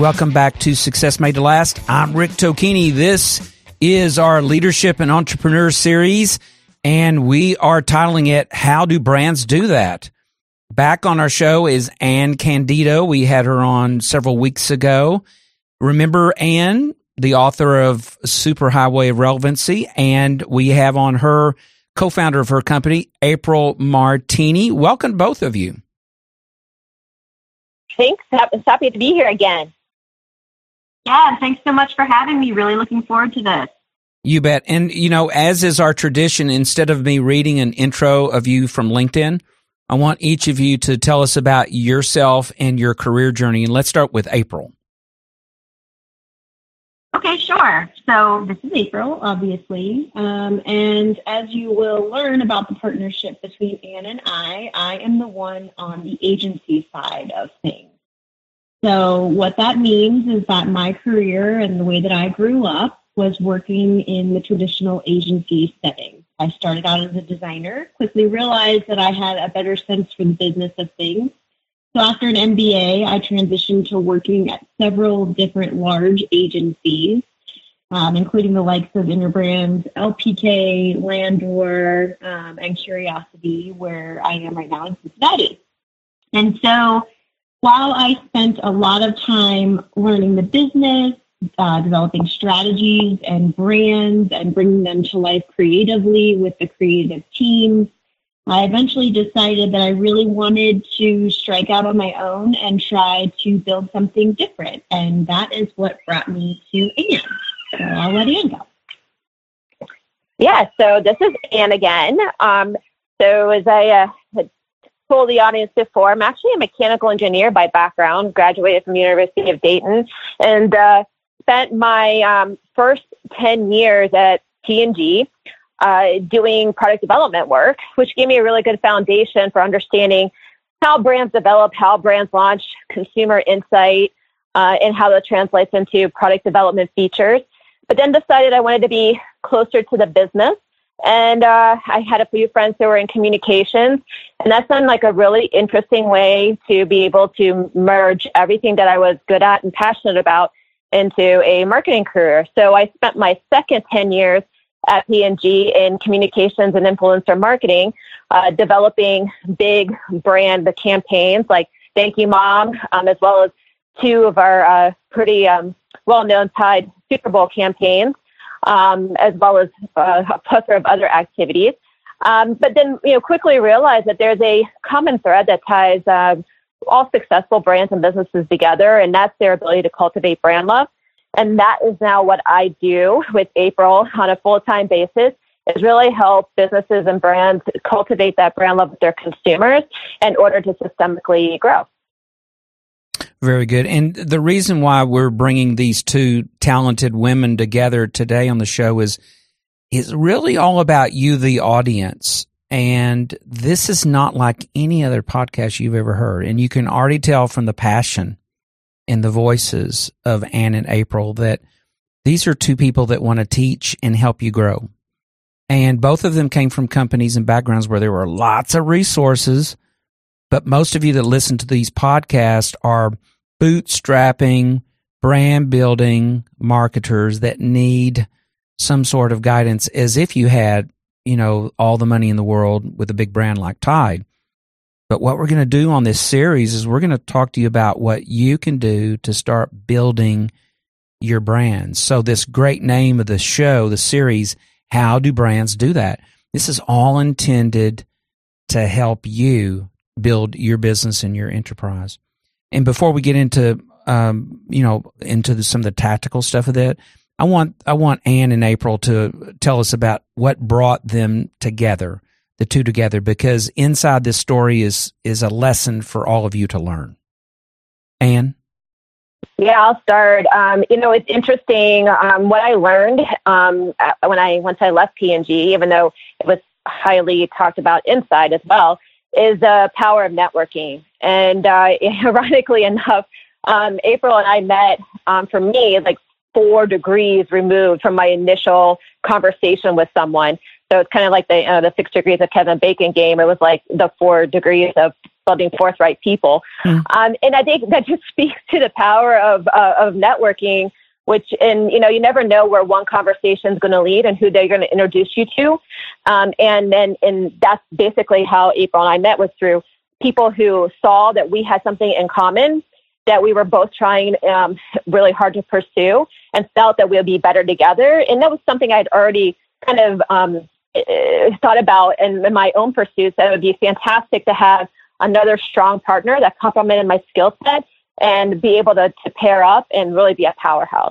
Welcome back to Success Made to Last. I'm Rick Tocchini. This is our Leadership and Entrepreneur series, and we are titling it, How Do Brands Do That? Back on our show is Ann Candido. We had her on several weeks ago. Remember Ann, the author of Superhighway of Relevancy, and we have on her co-founder of her company, April Martini. Welcome, both of you. Thanks. Happy to be here again. Yeah, thanks so much for having me. Really looking forward to this. You bet. And, you know, as is our tradition, instead of me reading an intro of you from LinkedIn, I want each of you to tell us about yourself and your career journey. And let's start with April. Okay, sure. So this is April, obviously. And as you will learn about the partnership between Ann and I am the one on the agency side of things. So what that means is that my career and the way that I grew up was working in the traditional agency setting. I started out as a designer, quickly realized that I had a better sense for the business of things. So after an MBA, I transitioned to working at several different large agencies, including the likes of Interbrand, LPK, Landor, and Curiosity, where I am right now in Cincinnati. And so while I spent a lot of time learning the business, developing strategies and brands and bringing them to life creatively with the creative teams, I eventually decided that I really wanted to strike out on my own and try to build something different. And that is what brought me to Ann. So I'll let Ann go. Yeah, so this is Ann again. So as I had told the audience before, I'm actually a mechanical engineer by background, graduated from the University of Dayton, and spent my first 10 years at P&G doing product development work, which gave me a really good foundation for understanding how brands develop, how brands launch, consumer insight, and how that translates into product development features. But then decided I wanted to be closer to the business. And I had a few friends who were in communications, and that's been like a really interesting way to be able to merge everything that I was good at and passionate about into a marketing career. So I spent my second 10 years at P&G in communications and influencer marketing, developing big brand campaigns like Thank You Mom, as well as two of our pretty well-known Tide Super Bowl campaigns. As well as a plethora of other activities. But then, quickly realized that there's a common thread that ties all successful brands and businesses together, and that's their ability to cultivate brand love. And that is now what I do with April on a full-time basis, is really help businesses and brands cultivate that brand love with their consumers in order to systemically grow. Very good. And the reason why we're bringing these two talented women together today on the show is really all about you, the audience. And this is not like any other podcast you've ever heard. And you can already tell from the passion in the voices of Ann and April that these are two people that want to teach and help you grow. And both of them came from companies and backgrounds where there were lots of resources. But most of you that listen to these podcasts are bootstrapping, brand building marketers that need some sort of guidance, as if you had, all the money in the world with a big brand like Tide. But what we're going to do on this series is we're going to talk to you about what you can do to start building your brands. So this great name of the show, the series, How Do Brands Do That? This is all intended to help you build your business and your enterprise. And before we get into, into some of the tactical stuff of that, I want Ann and April to tell us about what brought them together, the two together, because inside this story is a lesson for all of you to learn. Ann? Yeah, I'll start. It's interesting. What I learned once I left P&G, even though it was highly talked about inside as well, is the power of networking. And ironically enough, April and I met, for me, like 4 degrees removed from my initial conversation with someone. So it's kind of like the 6 degrees of Kevin Bacon game. It was like the 4 degrees of building forthright people. And I think that just speaks to the power of networking, and you never know where one conversation is going to lead and who they're going to introduce you to. And that's basically how April and I met, was through people who saw that we had something in common that we were both trying really hard to pursue, and felt that we'll be better together. And that was something I'd already kind of thought about in my own pursuits, that it would be fantastic to have another strong partner that complemented my skill set and be able to pair up and really be a powerhouse.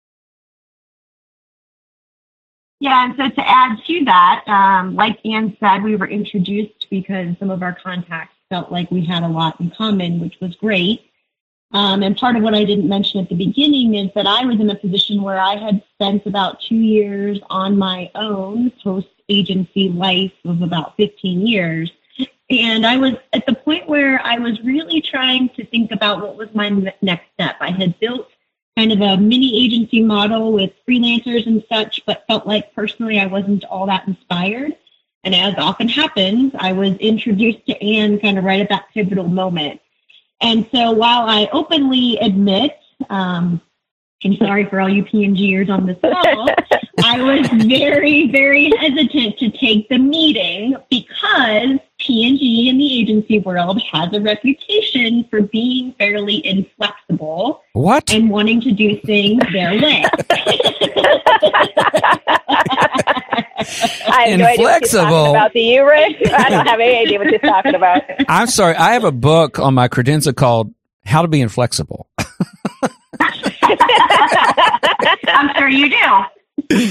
Yeah, and so to add to that, like Ann said, we were introduced because some of our contacts felt like we had a lot in common, which was great. And part of what I didn't mention at the beginning is that I was in a position where I had spent about 2 years on my own post-agency life of about 15 years. And I was at the point where I was really trying to think about what was my next step. I had built kind of a mini agency model with freelancers and such, but felt like personally I wasn't all that inspired. And as often happens, I was introduced to Ann kind of right at that pivotal moment. And so while I openly admit, I'm sorry for all you P&Gers on this call, I was very, very hesitant to take the meeting because P&G in the agency world has a reputation for being fairly inflexible. What? And wanting to do things their way. I have no idea what you're talking about. Do you, Rick? I don't have any idea what you're talking about. I'm sorry. I have a book on my credenza called How to Be Inflexible. I'm sure you do.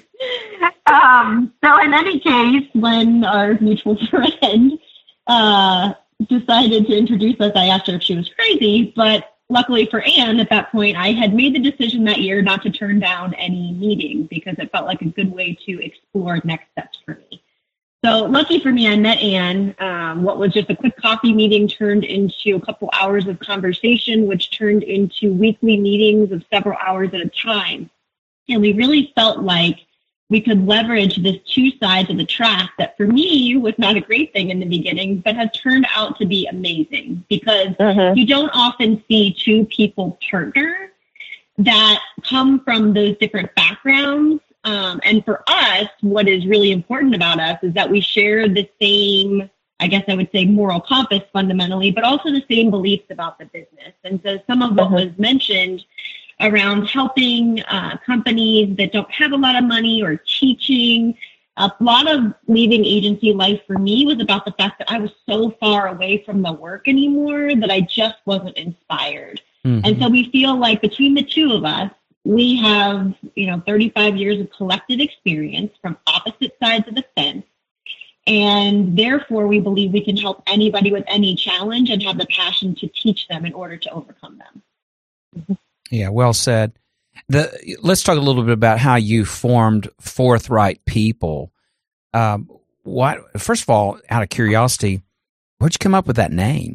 So in any case, when our mutual friend decided to introduce us, I asked her if she was crazy, but luckily for Ann, at that point, I had made the decision that year not to turn down any meeting because it felt like a good way to explore next steps for me. So lucky for me, I met Ann. What was just a quick coffee meeting turned into a couple hours of conversation, which turned into weekly meetings of several hours at a time. And we really felt like we could leverage this two sides of the track that for me was not a great thing in the beginning, but has turned out to be amazing because you don't often see two people partner that come from those different backgrounds. And for us, what is really important about us is that we share the same, I guess I would say, moral compass fundamentally, but also the same beliefs about the business. And so some of what was mentioned around helping companies that don't have a lot of money or teaching. A lot of leaving agency life for me was about the fact that I was so far away from the work anymore that I just wasn't inspired. And so we feel like between the two of us, we have, 35 years of collective experience from opposite sides of the fence. And therefore, we believe we can help anybody with any challenge and have the passion to teach them in order to overcome them. Yeah, well said. Let's talk a little bit about how you formed Forthright People. First of all, out of curiosity, where'd you come up with that name?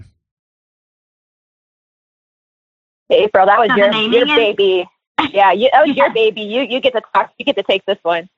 April, that was your baby. Yeah, that was your baby. You get to talk. You get to take this one.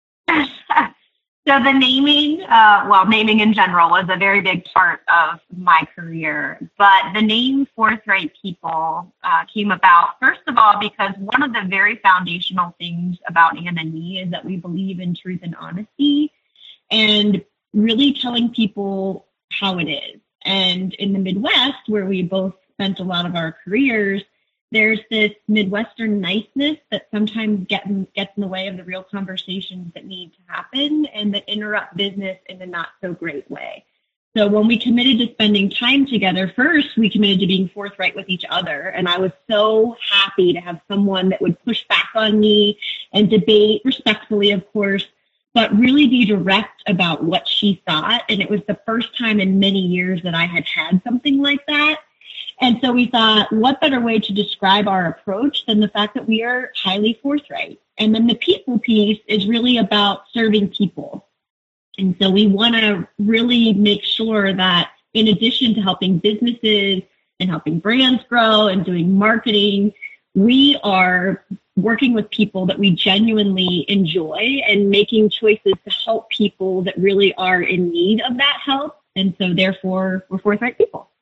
So the naming, naming in general was a very big part of my career. But the name Forthright People came about, first of all, because one of the very foundational things about Ann and me is that we believe in truth and honesty and really telling people how it is. And in the Midwest, where we both spent a lot of our careers, there's this Midwestern niceness that sometimes gets in the way of the real conversations that need to happen and that interrupt business in a not so great way. So when we committed to spending time together, first, we committed to being forthright with each other. And I was so happy to have someone that would push back on me and debate respectfully, of course, but really be direct about what she thought. And it was the first time in many years that I had something like that. And so we thought, what better way to describe our approach than the fact that we are highly forthright? And then the people piece is really about serving people. And so we want to really make sure that in addition to helping businesses and helping brands grow and doing marketing, we are working with people that we genuinely enjoy and making choices to help people that really are in need of that help. And so therefore, we're forthright people.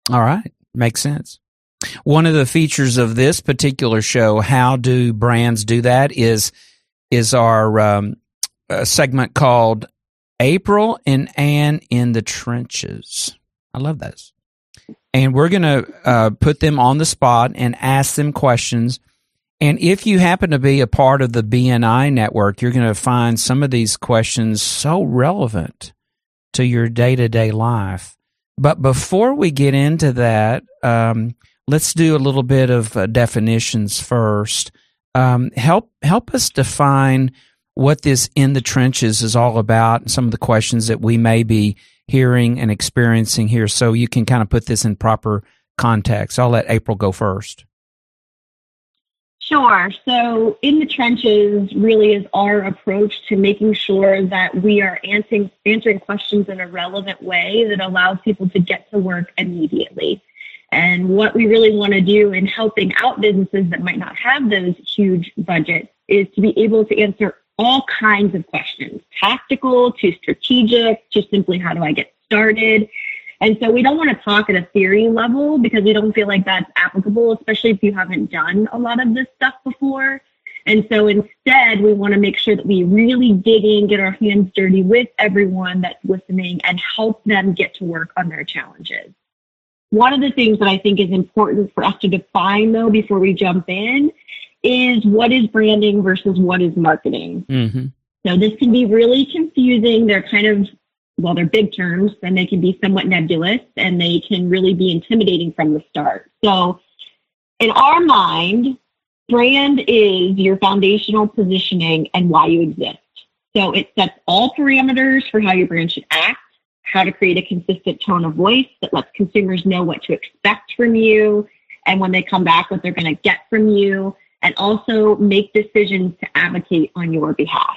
All right. Makes sense. One of the features of this particular show, How Do Brands Do That, is our segment called April and Ann in the Trenches. I love this. And we're going to put them on the spot and ask them questions. And if you happen to be a part of the BNI network, you're going to find some of these questions so relevant to your day-to-day life. But before we get into that, let's do a little bit of definitions first. Help us define what this In the Trenches is all about and some of the questions that we may be hearing and experiencing here, so you can kind of put this in proper context. I'll let April go first. Sure. So In the Trenches really is our approach to making sure that we are answering questions in a relevant way that allows people to get to work immediately. And what we really want to do in helping out businesses that might not have those huge budgets is to be able to answer all kinds of questions, tactical to strategic to simply how do I get started. And so we don't want to talk at a theory level because we don't feel like that's applicable, especially if you haven't done a lot of this stuff before. And so instead, we want to make sure that we really dig in, get our hands dirty with everyone that's listening and help them get to work on their challenges. One of the things that I think is important for us to define, though, before we jump in, is what is branding versus what is marketing. Mm-hmm. So this can be really confusing. They're kind of, well, they're big terms, and they can be somewhat nebulous, and they can really be intimidating from the start. So in our mind, brand is your foundational positioning and why you exist. So it sets all parameters for how your brand should act, how to create a consistent tone of voice that lets consumers know what to expect from you, and when they come back, what they're going to get from you, and also make decisions to advocate on your behalf.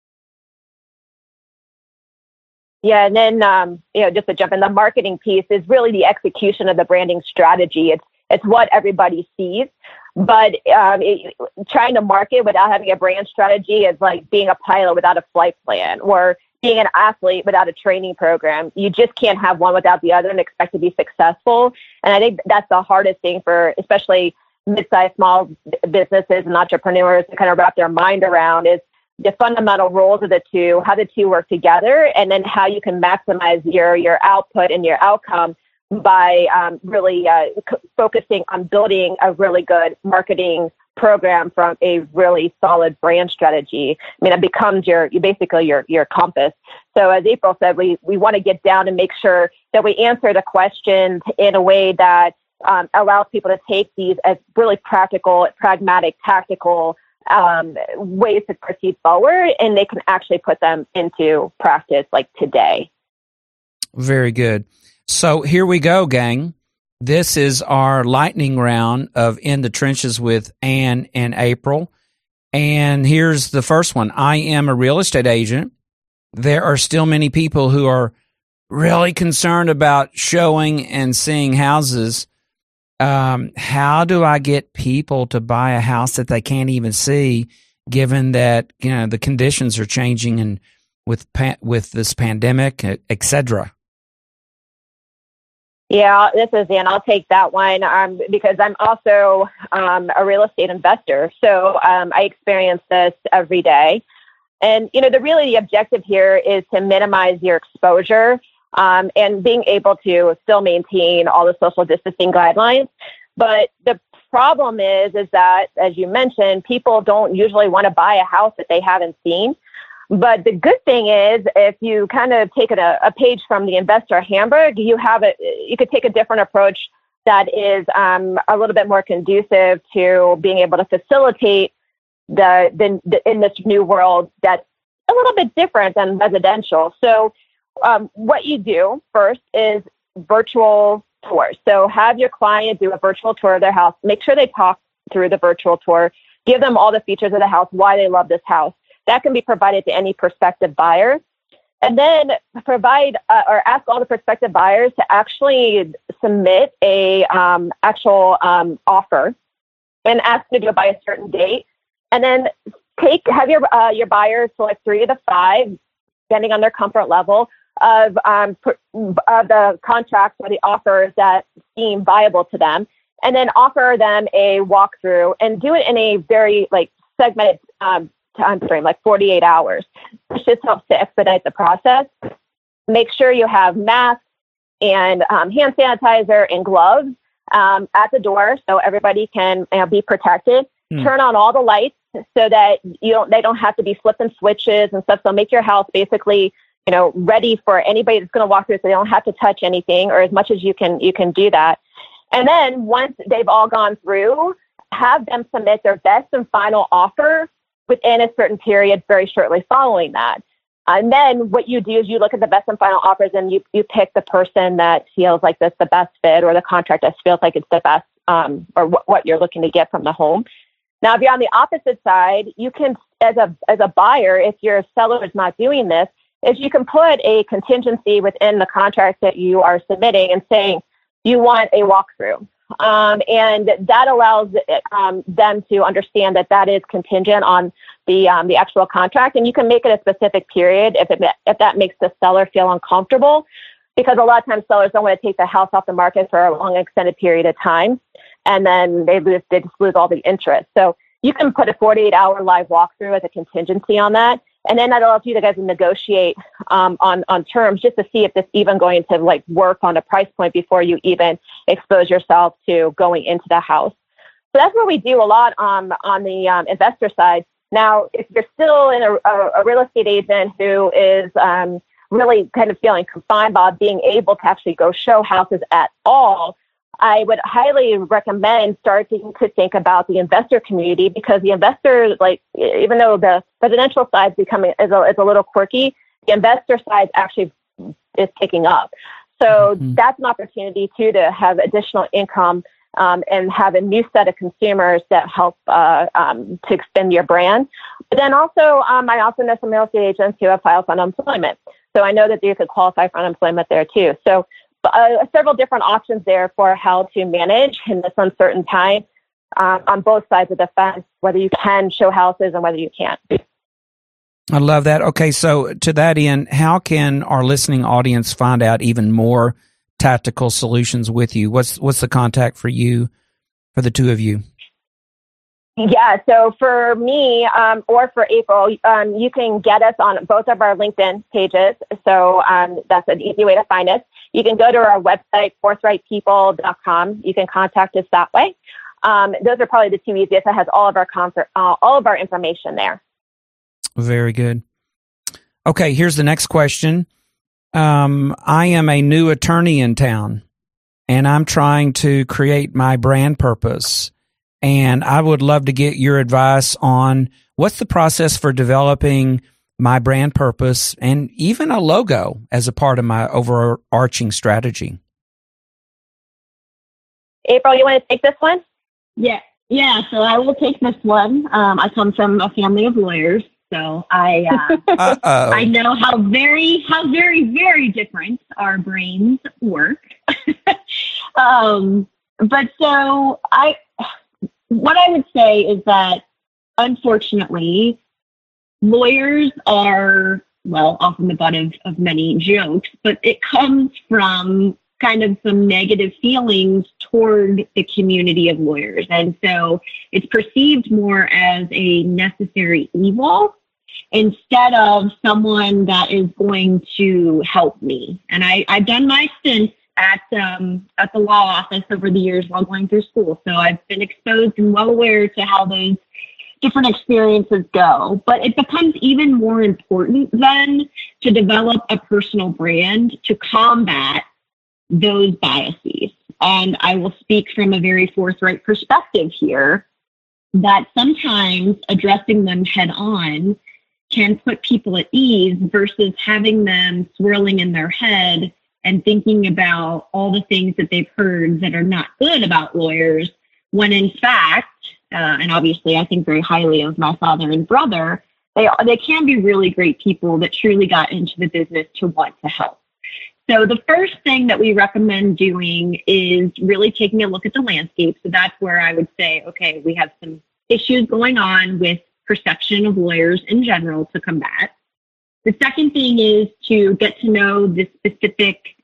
Yeah, and then just to jump in, the marketing piece is really the execution of the branding strategy. It's what everybody sees, but trying to market without having a brand strategy is like being a pilot without a flight plan, or being an athlete without a training program. You just can't have one without the other and expect to be successful. And I think that's the hardest thing for especially mid-sized small businesses and entrepreneurs to kind of wrap their mind around, is the fundamental roles of the two, how the two work together, and then how you can maximize your output and your outcome by really focusing on building a really good marketing program from a really solid brand strategy. I mean, it becomes your compass. So as April said, we want to get down and make sure that we answer the questions in a way that allows people to take these as really practical, pragmatic, tactical ways to proceed forward, and they can actually put them into practice like today. Very good. So here we go, gang. This is our lightning round of In the Trenches with Ann and April. And here's the first one. I am a real estate agent. There are still many people who are really concerned about showing and seeing houses. How do I get people to buy a house that they can't even see, given that, the conditions are changing and with this pandemic, et cetera? Yeah, this is Ann. I'll take that one because I'm also a real estate investor. So I experience this every day. And, the objective here is to minimize your exposure and being able to still maintain all the social distancing guidelines. But the problem is that, as you mentioned, people don't usually want to buy a house that they haven't seen. But the good thing is, if you kind of take a page from the investor handbook, you could take a different approach that is a little bit more conducive to being able to facilitate the in this new world that's a little bit different than residential. So what you do first is virtual tours. So have your client do a virtual tour of their house. Make sure they talk through the virtual tour. Give them all the features of the house, why they love this house. That can be provided to any prospective buyer. And then provide or ask all the prospective buyers to actually submit a actual offer and ask to do it by a certain date. And then have your buyers select 3 of the 5 depending on their comfort level of the contracts or the offers that seem viable to them, and then offer them a walkthrough and do it in a very segmented time frame, like 48 hours. This just helps to expedite the process. Make sure you have masks and hand sanitizer and gloves at the door so everybody can be protected. Turn on all the lights so that they don't have to be flipping switches and stuff. So make your house basically, ready for anybody that's going to walk through, so they don't have to touch anything, or as much as you can do that. And then once they've all gone through, have them submit their best and final offer within a certain period very shortly following that. And then what you do is you look at the best and final offers, and you pick the person that feels like that's the best fit, or the contract that feels like it's the best, or what you're looking to get from the home. Now, if you're on the opposite side, you can, as a buyer, if your seller is not doing this, is you can put a contingency within the contract that you are submitting and saying you want a walkthrough. And that allows them to understand that is contingent on the actual contract, and you can make it a specific period if that makes the seller feel uncomfortable, because a lot of times sellers don't want to take the house off the market for a long extended period of time, and then they just lose all the interest. So you can put a 48-hour live walkthrough as a contingency on that, and then that allows you guys to negotiate on terms, just to see if it's even going to work on a price point before you even expose yourself to going into the house. So that's what we do a lot on the investor side. Now, if you're still in a real estate agent who is really kind of feeling confined by being able to actually go show houses at all, I would highly recommend starting to think about the investor community, because the investor, even though the residential side is a little quirky, the investor side actually is picking up. So that's an opportunity too to have additional income and have a new set of consumers that help to extend your brand. But then also, I also know some real estate agents who have filed for unemployment. So I know that you could qualify for unemployment there too. So several different options there for how to manage in this uncertain time on both sides of the fence, whether you can show houses and whether you can't. I love that. Okay, so to that end, how can our listening audience find out even more tactical solutions with you? What's the contact for you, for the two of you? Yeah, so for me or for April, you can get us on both of our LinkedIn pages. So that's an easy way to find us. You can go to our website, forthrightpeople.com. You can contact us that way. Those are probably the two easiest. It has all of our information there. Very good. Okay, here's the next question. I am a new attorney in town, and I'm trying to create my brand purpose. And I would love to get your advice on what's the process for developing my brand purpose and even a logo as a part of my overarching strategy. April, you want to take this one? Yeah. So I will take this one. I come from a family of lawyers, so I I know how very, very different our brains work. But so what I would say is that, unfortunately, lawyers are, often the butt of many jokes, but it comes from kind of some negative feelings toward the community of lawyers. And so it's perceived more as a necessary evil instead of someone that is going to help me. And I've done my stints at the law office over the years while going through school. So I've been exposed and well aware to how those different experiences go. But it becomes even more important then to develop a personal brand to combat those biases. And I will speak from a very forthright perspective here that sometimes addressing them head on can put people at ease versus having them swirling in their head and thinking about all the things that they've heard that are not good about lawyers, when in fact, and obviously I think very highly of my father and brother, they can be really great people that truly got into the business to want to help. So the first thing that we recommend doing is really taking a look at the landscape. So that's where I would say, okay, we have some issues going on with perception of lawyers in general to combat. The second thing is to get to know the specific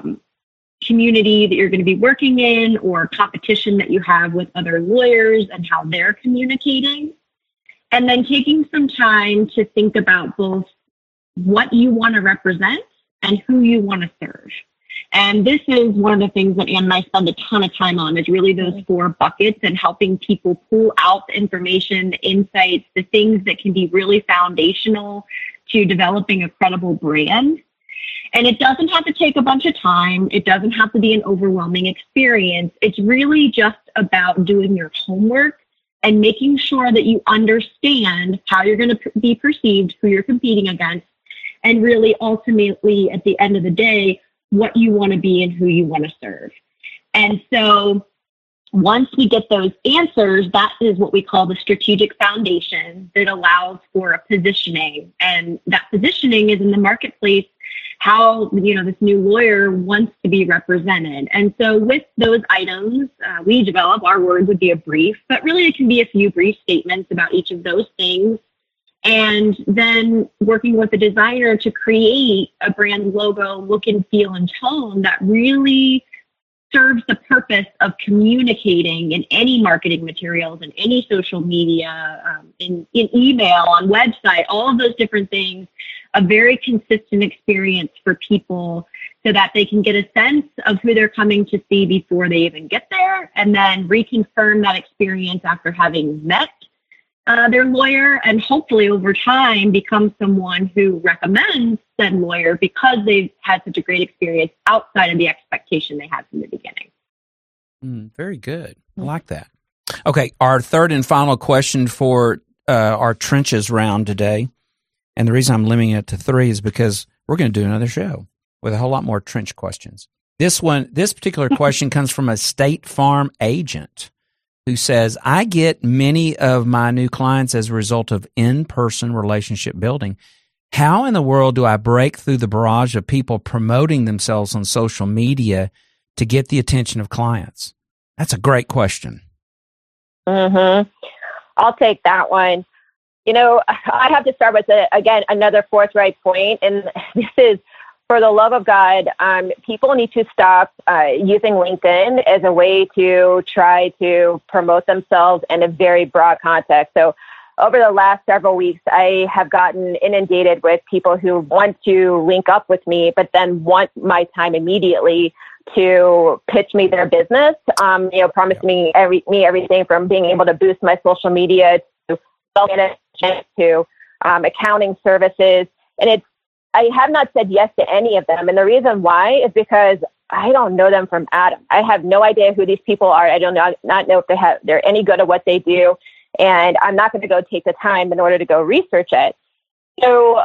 community that you're going to be working in or competition that you have with other lawyers and how they're communicating. And then taking some time to think about both what you want to represent and who you want to serve. And this is one of the things that Ann and I spend a ton of time on, is really those 4 buckets and helping people pull out the information, the insights, the things that can be really foundational to developing a credible brand. And it doesn't have to take a bunch of time. It doesn't have to be an overwhelming experience. It's really just about doing your homework and making sure that you understand how you're going to be perceived, who you're competing against, and really ultimately at the end of the day, what you want to be and who you want to serve. And so once we get those answers, that is what we call the strategic foundation that allows for a positioning. And that positioning is in the marketplace, how, this new lawyer wants to be represented. And so with those items, we develop, our word would be a brief, but really it can be a few brief statements about each of those things. And then working with the designer to create a brand logo, look and feel and tone that really serves the purpose of communicating in any marketing materials, in any social media, in email, on website, all of those different things, a very consistent experience for people so that they can get a sense of who they're coming to see before they even get there, and then reconfirm that experience after having met their lawyer, and hopefully over time become someone who recommends said lawyer because they've had such a great experience outside of the expectation they had from the beginning. Very good. I like that. Okay, our third and final question for our trenches round today, and the reason I'm limiting it to 3 is because we're going to do another show with a whole lot more trench questions. This particular question comes from a State Farm agent who says, I get many of my new clients as a result of in-person relationship building. How in the world do I break through the barrage of people promoting themselves on social media to get the attention of clients? That's a great question. I'll take that one. I have to start with, again, another forthright point, and this is, for the love of God, people need to stop using LinkedIn as a way to try to promote themselves in a very broad context. So over the last several weeks, I have gotten inundated with people who want to link up with me, but then want my time immediately to pitch me their business, promise me everything from being able to boost my social media to self-management to accounting services. And I have not said yes to any of them. And the reason why is because I don't know them from Adam. I have no idea who these people are. I don't not know if they're any good at what they do. And I'm not going to go take the time in order to go research it. So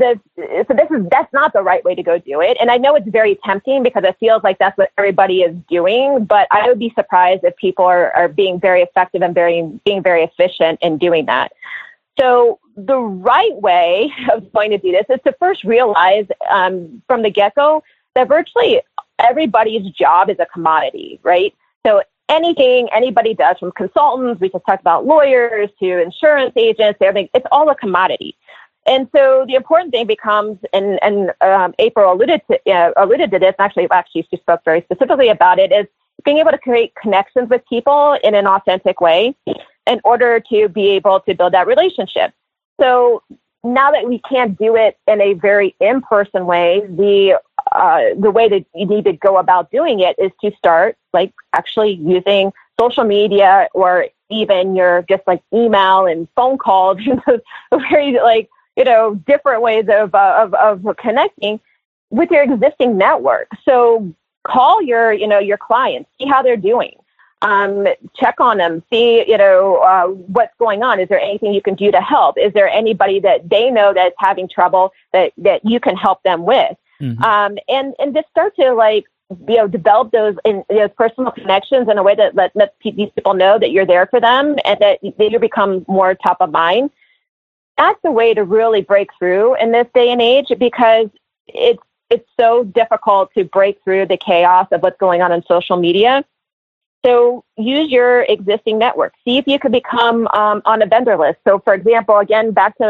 that's not the right way to go do it. And I know it's very tempting because it feels like that's what everybody is doing, but I would be surprised if people are being very effective and being very efficient in doing that. So the right way of going to do this is to first realize from the get-go that virtually everybody's job is a commodity, right? So anything anybody does, from consultants, we just talked about lawyers, to insurance agents, everything, it's all a commodity. And so the important thing becomes, and April alluded to this, actually she spoke very specifically about it, is being able to create connections with people in an authentic way in order to be able to build that relationship. So now that we can't do it in a very in-person way, the way that you need to go about doing it is to start like actually using social media, or even your just like email and phone calls, very like, different ways of connecting with your existing network. So call your clients, see how they're doing. Check on them, see, what's going on. Is there anything you can do to help? Is there anybody that they know that's having trouble that you can help them with? Mm-hmm. And just start to develop those personal connections in a way that let these people know that you're there for them and that you become more top of mind. That's the way to really break through in this day and age, because it's so difficult to break through the chaos of what's going on social media. So use your existing network. See if you could become on a vendor list. So, for example, again, back to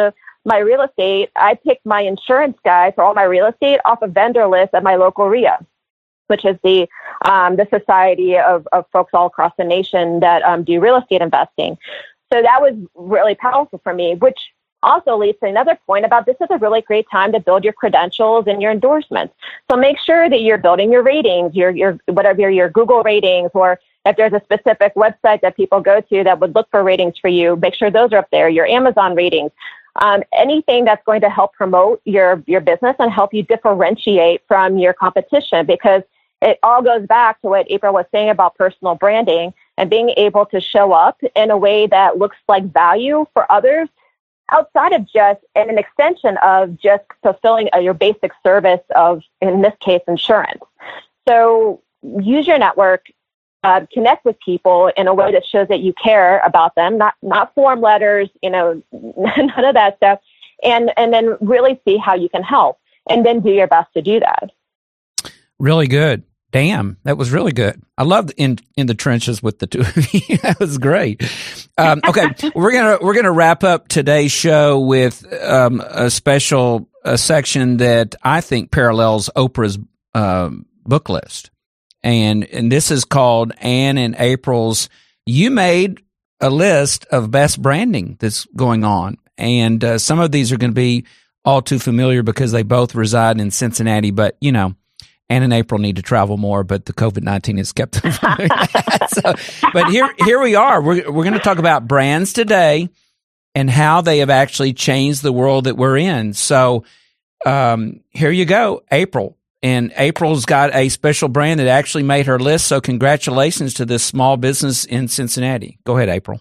my real estate, I picked my insurance guy for all my real estate off a vendor list at my local RIA, which is the society of folks all across the nation that do real estate investing. So that was really powerful for me, which also leads to another point about this is a really great time to build your credentials and your endorsements. So make sure that you're building your ratings, your whatever your Google ratings, or if there's a specific website that people go to that would look for ratings for you, make sure those are up there, your Amazon ratings. Anything that's going to help promote your business and help you differentiate from your competition, because it all goes back to what April was saying about personal branding and being able to show up in a way that looks like value for others outside of just, and an extension of just fulfilling your basic service of, in this case, insurance. So use your network, connect with people in a way that shows that you care about them, not form letters, none of that stuff, and then really see how you can help, and then do your best to do that. Really good. Damn, that was really good. I loved in the trenches with the two of you. That was great. Okay, we're gonna wrap up today's show with a special section that I think parallels Oprah's book list, and this is called Ann and April's. You made a list of best branding that's going on, and some of these are going to be all too familiar because they both reside in Cincinnati, but Ann and April need to travel more, but the COVID-19 has kept them from doing that. But here we are. We're going to talk about brands today and how they have actually changed the world that we're in. So here you go, April. And April's got a special brand that actually made her list. So congratulations to this small business in Cincinnati. Go ahead, April.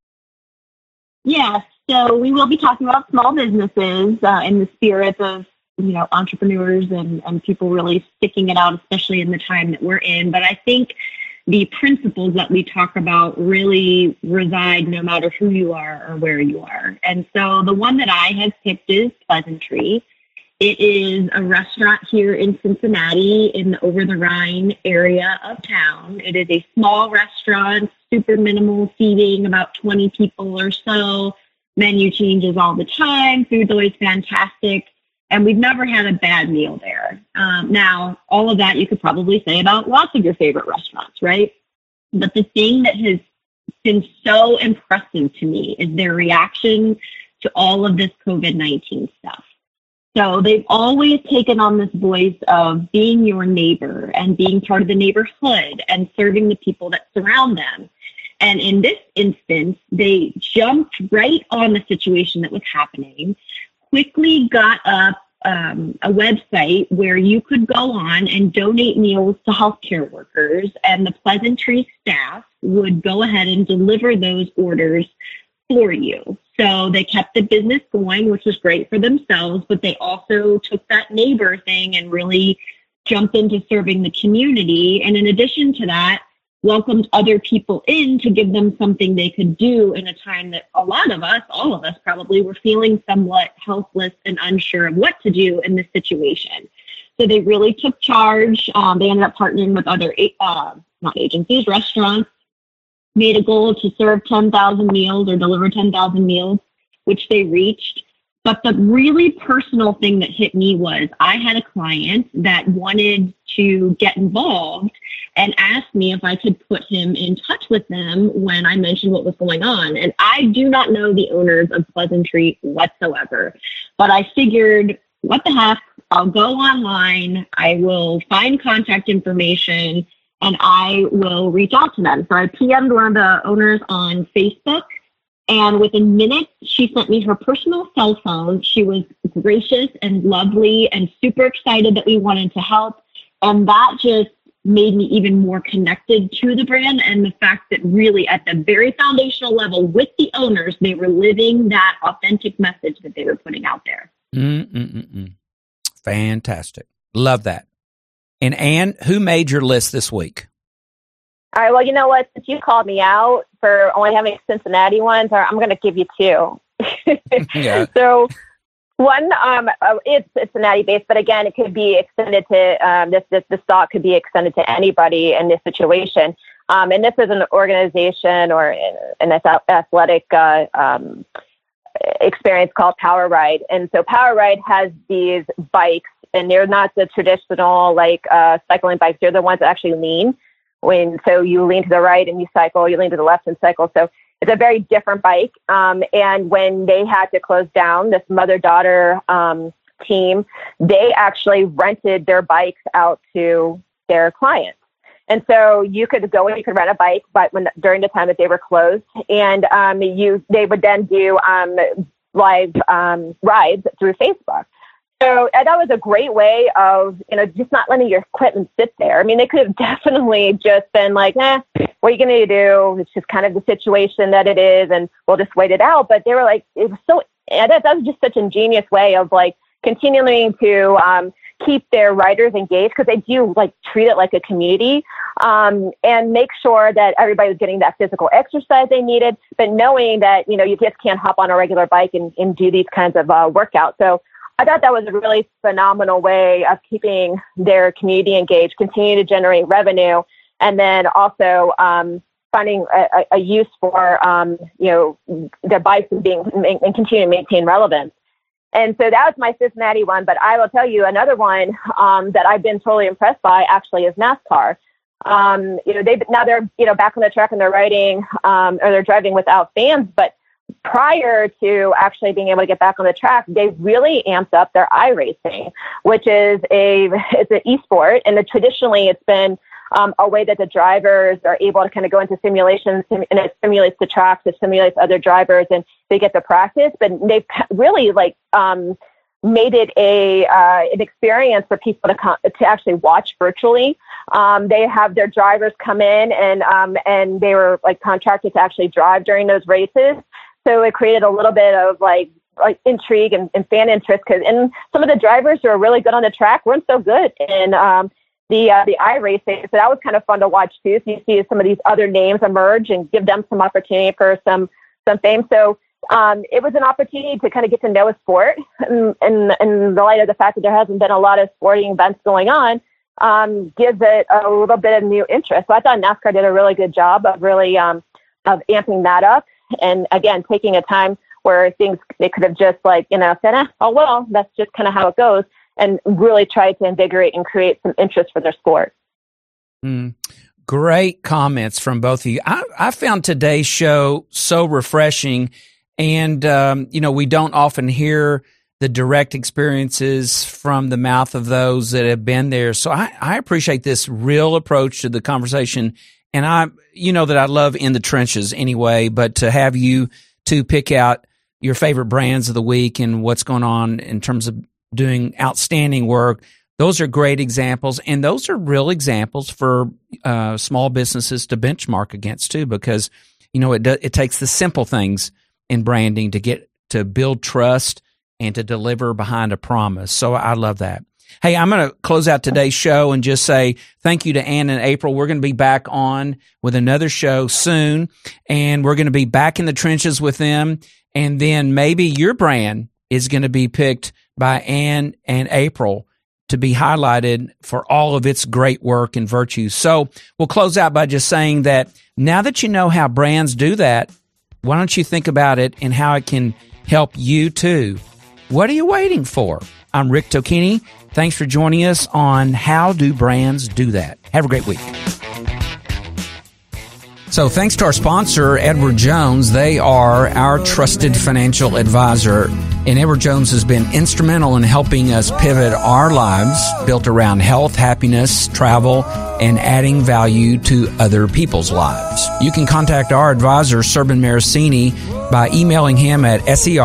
Yeah, so we will be talking about small businesses in the spirit of entrepreneurs and people really sticking it out, especially in the time that we're in. But I think the principles that we talk about really reside no matter who you are or where you are. And so the one that I have picked is Pleasantry. It is a restaurant here in Cincinnati in the Over the Rhine area of town. It is a small restaurant, super minimal seating, about 20 people or so. Menu changes all the time. Food's always fantastic. And we've never had a bad meal there. Now, all of that you could probably say about lots of your favorite restaurants, right? But the thing that has been so impressive to me is their reaction to all of this COVID-19 stuff. So they've always taken on this voice of being your neighbor and being part of the neighborhood and serving the people that surround them. And in this instance, they jumped right on the situation that was happening, quickly got up a website where you could go on and donate meals to healthcare workers, and the Pleasantry staff would go ahead and deliver those orders for you. So they kept the business going, which was great for themselves, but they also took that neighbor thing and really jumped into serving the community. And in addition to that, welcomed other people in to give them something they could do in a time that a lot of us, all of us probably, were feeling somewhat helpless and unsure of what to do in this situation. So they really took charge. They ended up partnering with other, not agencies, restaurants, made a goal to serve 10,000 meals or deliver 10,000 meals, which they reached. But the really personal thing that hit me was I had a client that wanted to get involved and asked me if I could put him in touch with them when I mentioned what was going on. And I do not know the owners of Pleasantry whatsoever, but I figured, what the heck, I'll go online, I will find contact information, and I will reach out to them. So I PM'd one of the owners on Facebook, and within minutes, she sent me her personal cell phone. She was gracious and lovely and super excited that we wanted to help. And that just made me even more connected to the brand, and the fact that really at the very foundational level with the owners, they were living that authentic message that they were putting out there. Fantastic. Love that. And Ann, who made your list this week? All right. Well, you know what? Since you called me out for only having Cincinnati ones, I'm going to give you two. Yeah. So one, it's Cincinnati based, but again, it could be extended to this thought could be extended to anybody in this situation. And this is an organization or an athletic experience called Power Ride. And so Power Ride has these bikes, and they're not the traditional like cycling bikes. They're the ones that actually lean. So you lean to the right and you cycle, you lean to the left and cycle. So it's a very different bike. And when they had to close down, this mother-daughter team, they actually rented their bikes out to their clients. And so you could go and you could rent a bike, but during the time that they were closed, and they would then do live rides through Facebook. So that was a great way of, just not letting your equipment sit there. I mean, they could have definitely just been like, what are you going to do? It's just kind of the situation that it is, and we'll just wait it out. But they were like, that was just such an ingenious way of like continuing to keep their riders engaged, because they do like treat it like a community, and make sure that everybody was getting that physical exercise they needed, but knowing that, you just can't hop on a regular bike and do these kinds of workouts. So I thought that was a really phenomenal way of keeping their community engaged, continue to generate revenue, and then also finding a use for their bikes and continue to maintain relevance. And so that was my Cincinnati one. But I will tell you another one that I've been totally impressed by actually is NASCAR. They're back on the track and they're riding or they're driving without fans, but prior to actually being able to get back on the track, they really amped up their iRacing, which is it's an esport, and traditionally it's been a way that the drivers are able to kind of go into simulations, and it simulates the tracks, it simulates other drivers, and they get to practice. But they've really made it an experience for people to actually watch virtually. They have their drivers come in, and they were like contracted to actually drive during those races. So it created a little bit of like intrigue and fan interest, and some of the drivers who are really good on the track weren't so good in the iRacing. So that was kind of fun to watch too. So you see some of these other names emerge and give them some opportunity for some fame. So it was an opportunity to kind of get to know a sport, and in the light of the fact that there hasn't been a lot of sporting events going on, gives it a little bit of new interest. So I thought NASCAR did a really good job of really of amping that up. And again, taking a time where they could have just said, oh, well, that's just kind of how it goes, and really tried to invigorate and create some interest for their sport. Great comments from both of you. I found today's show so refreshing, and, we don't often hear the direct experiences from the mouth of those that have been there. So I appreciate this real approach to the conversation. And that I love In the Trenches anyway, but to have you to pick out your favorite brands of the week and what's going on in terms of doing outstanding work, those are great examples. And those are real examples for small businesses to benchmark against too, because, it takes the simple things in branding to build trust and to deliver behind a promise. So I love that. Hey, I'm going to close out today's show and just say thank you to Ann and April. We're going to be back on with another show soon, and we're going to be back in the trenches with them. And then maybe your brand is going to be picked by Ann and April to be highlighted for all of its great work and virtues. So we'll close out by just saying that now that you know how brands do that, why don't you think about it and how it can help you too? What are you waiting for? I'm Rick Tocchini. Thanks for joining us on How Do Brands Do That? Have a great week. So thanks to our sponsor, Edward Jones. They are our trusted financial advisor. And Edward Jones has been instrumental in helping us pivot our lives built around health, happiness, travel, and adding value to other people's lives. You can contact our advisor, Serban Maracini, by emailing him at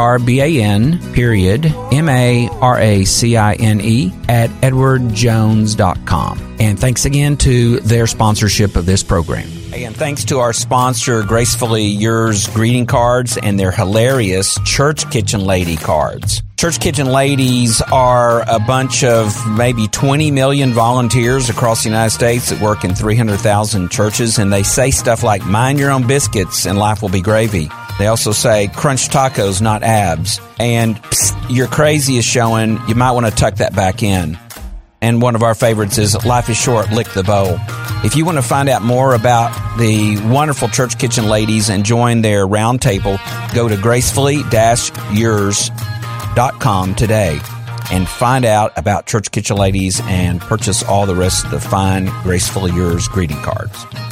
serban_maracine@edwardjones.com. And thanks again to their sponsorship of this program. And thanks to our sponsor, Gracefully Yours greeting cards and their hilarious Church Kitchen Lady cards. Church Kitchen Ladies are a bunch of maybe 20 million volunteers across the United States that work in 300,000 churches, and they say stuff like, mind your own biscuits and life will be gravy. They also say, crunch tacos, not abs. And your crazy is showing, you might want to tuck that back in. And one of our favorites is Life is Short, Lick the Bowl. If you want to find out more about the wonderful Church Kitchen ladies and join their round table, go to gracefully-yours.com today and find out about Church Kitchen ladies and purchase all the rest of the fine Gracefully Yours greeting cards.